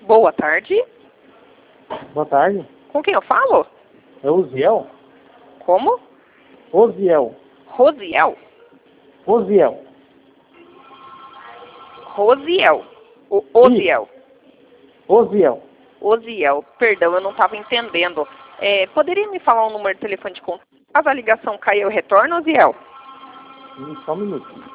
Boa tarde. Boa tarde. Com quem eu falo? É Oziel? Como? Oziel. Rosiel. Oziel. Rosiel. Oziel. Oziel. Oziel. Perdão, eu não estava entendendo. Poderia me falar um número de telefone de contato? Caso a ligação caia, eu retorno, Oziel? Só um minuto.